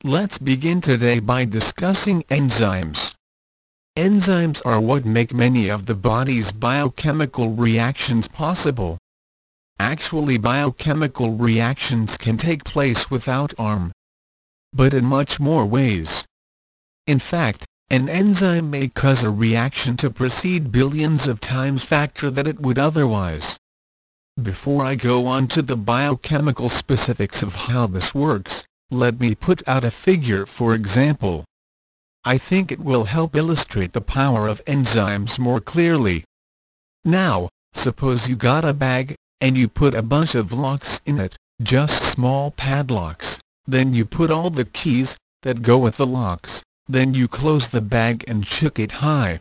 Let's begin today by discussing enzymes. Enzymes are what make many of the body's biochemical reactions possible. Actually, biochemical reactions can take place without arm, but in much more ways. In fact, an enzyme may cause a reaction to proceed billions of times faster than it would otherwise. Before I go on to the biochemical specifics of how this works, let me put out a figure for example. I think it will help illustrate the power of enzymes more clearly. Now, suppose you got a bag, and you put a bunch of locks in it, just small padlocks. Then you put all the keys that go with the locks. Then you close the bag and shook it high.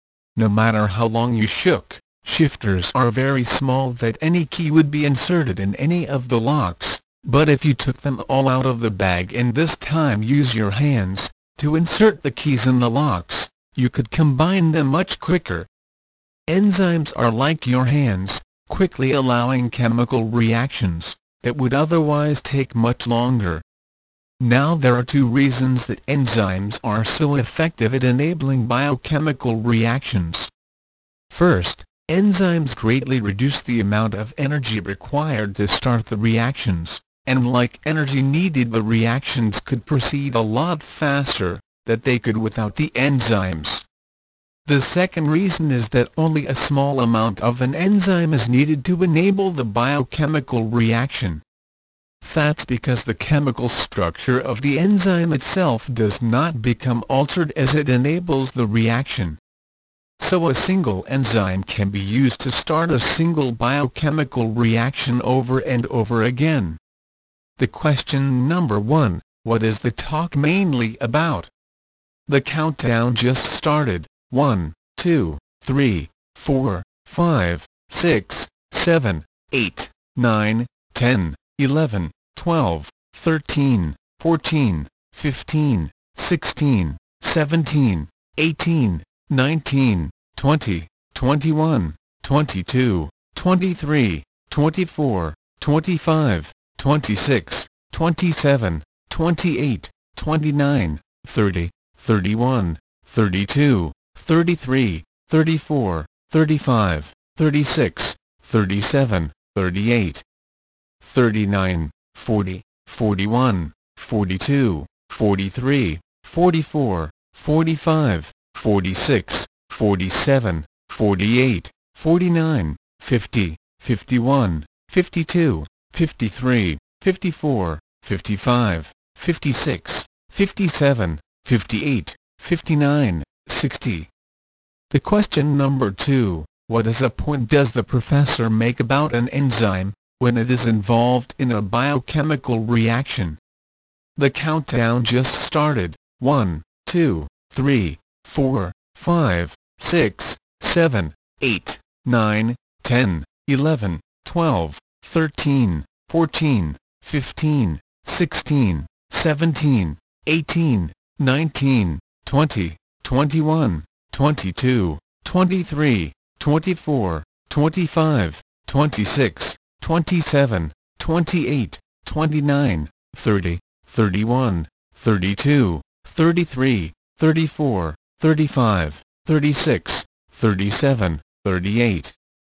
No matter how long you shook, shifters are very small that any key would be inserted in any of the locks. But if you took them all out of the bag and this time use your hands to insert the keys in the locks, you could combine them much quicker. Enzymes are like your hands, quickly allowing chemical reactions that would otherwise take much longer. Now there are two reasons that enzymes are so effective at enabling biochemical reactions. First, enzymes greatly reduce the amount of energy required to start the reactions, and like energy needed, the reactions could proceed a lot faster than they could without the enzymes. The second reason is that only a small amount of an enzyme is needed to enable the biochemical reaction. That's because the chemical structure of the enzyme itself does not become altered as it enables the reaction. So a single enzyme can be used to start a single biochemical reaction over and over again. The question number 1, what is the talk mainly about? The countdown just started. 1, 2, 3, 4, 5, 6, 7, 8, 9, 10, 11, 12, 13, 14, 15, 16, 17, 18, 19, 20, 21, 22, 23, 24, 25, 26, 27, 28, 29, 30, 31, 32, 33, 34, 35, 36, 37, 38, 39, 40, 41, 42, 43, 44, 45, 46, 47, 48, 49, 50, 51, 52, 53, 54, 55, 56, 57, 58, 59, 60. The question number 2, what is a point does the professor make about an enzyme when it is involved in a biochemical reaction? The countdown just started. 1, 2, 3, 4, 5, 6, 7, 8, 9, 10, 11, 12, 13, 14, 15, 16, 17, 18, 19, 20, 21, 22, 23, 24, 25, 26, 27, 28, 29, 30, 31, 32, 33, 34, 35, 36, 37, 38,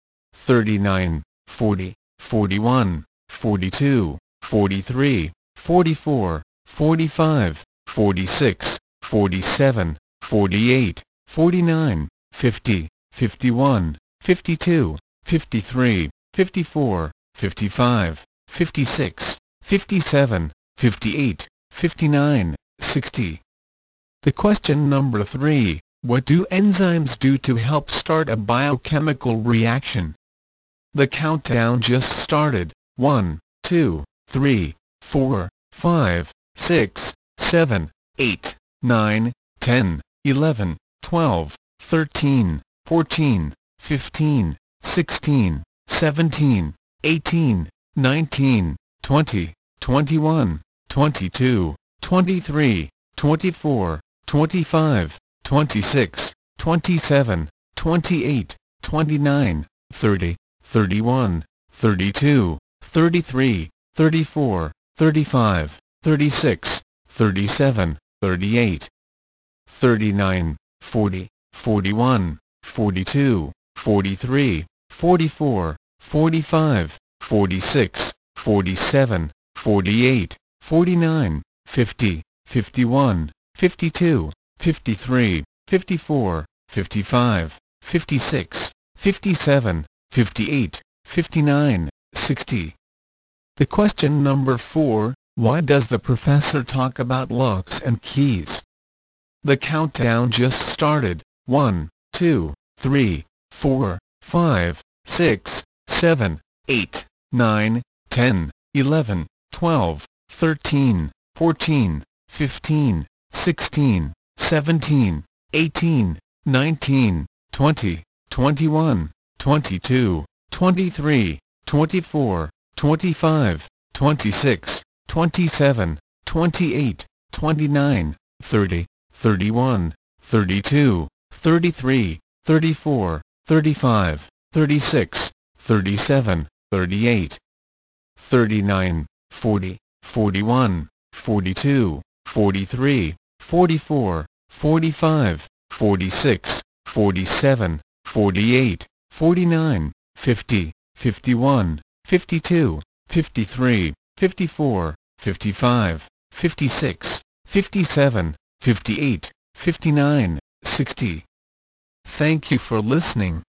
39, 40, 41, 42, 43, 44, 45, 46, 47, 48, 49, 50, 51, 52, 53, 54, 55, 56, 57, 58, 59, 60. The question number 3, what do enzymes do to help start a biochemical reaction? The countdown just started. 1, 2, 3, 4, 5, 6, 7, 8, 9, 10, 11, 12, 13, 14, 15, 16, 17, 18, 19, 20, 21, 22, 23, 24, 25, 26, 27, 28, 29, 30, 31, 32, 33, 34, 35, 36, 37, 38, 39, 40, 41, 42, 43, 44, 45, 46, 47, 48, 49, 50, 51, 52, 53, 54, 55, 56, 57, 58, 59, 60. The question number 4, why does the professor talk about locks and keys? The countdown just started. 1, 2, 3, 4, 5, 6, 7, 8, 9, 10, 11, 12, 13, 14, 15, 16, 17, 18, 19, 20, 21, 22, 23, 24, 25, 26, 27, 28, 29, 30, 31, 32, 33, 34, 35, 36, 37, 38, 39, 40, 41, 42, 43, 44, 45, 46, 47, 48, 49, 50, 51, 52, 53, 54, 55, 56, 57, 58, 59, 60. Thank you for listening.